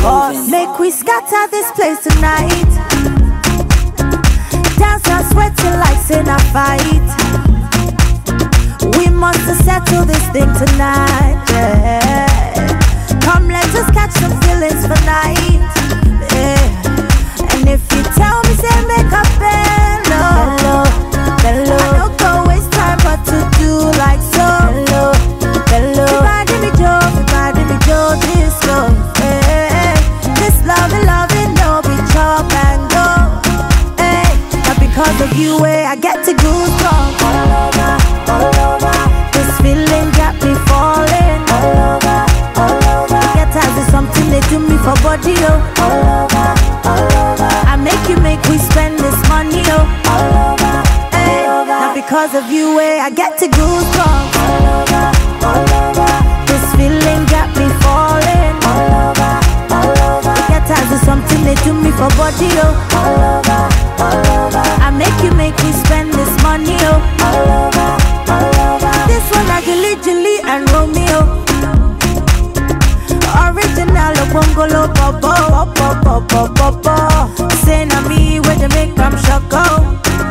boss. Make we scatter this place tonight. Dance and sweat till like sin a fight. We must settle this thing tonight, yeah. Come, let us catch some feelings for night, yeah. And if you tell me, say make a bello, bello, I don't go waste time but to do like so. Bello, bello, everybody me Joe, this go, yeah. This loving, no be chop and go, yeah. Not because of you, I get to goosebumps all over. This feeling got me falling all over. Get as is something they do me for body, oh. All over. I make we spend this money, oh. All over. Hey, not because of you, I get to goosebumps all over. This feeling got me falling all over. Get as is something they do me for body, oh. All over. I make we spend this money, oh. All over. This one like Julie and Romeo. Original Bongolo Bobo. Say na me where they make them shoko.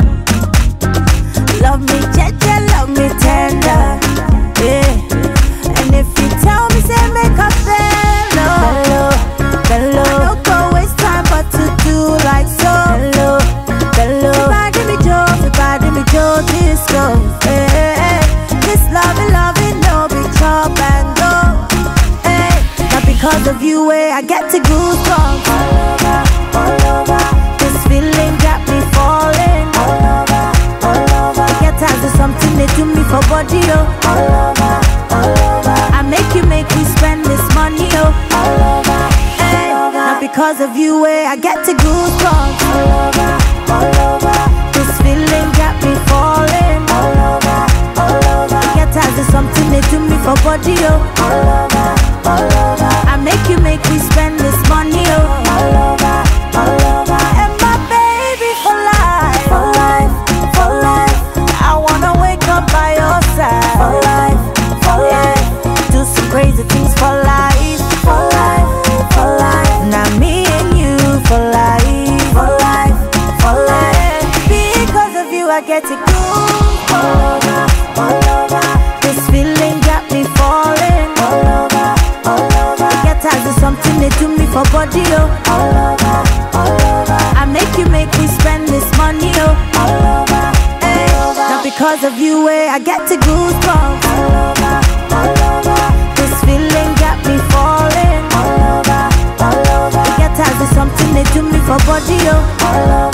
Love me jeje, love me tender, yeah. And if you tell me say make a bello, I don't go waste time but to do like so. Bello, everybody me Joe, this goes, yeah. This loving, no be chop and go, hey. Not because of you, I get to goosebumps all over. This feeling got me falling all over. Get as is something they do me for body, oh. All over. I make we spend this money, oh. All over. Hey. Not because of you, I get to goosebumps all over. This feeling got me falling all over. Get as is something they do me for body, oh. All over. I make we spend this money, oh. All over. And my baby for life, for life. I wanna wake up by your side for life. Do some crazy things for life, for life. Now me and you for life, for life. Because of you, I get to go all over. This feeling got me falling all over. Get as is something they do me for body, oh. All over. I make we spend this money, oh. All over. Hey. Not because of you, I get to goosebumps all over. This feeling got me falling all over. Get as is something they do me for body, oh. All over.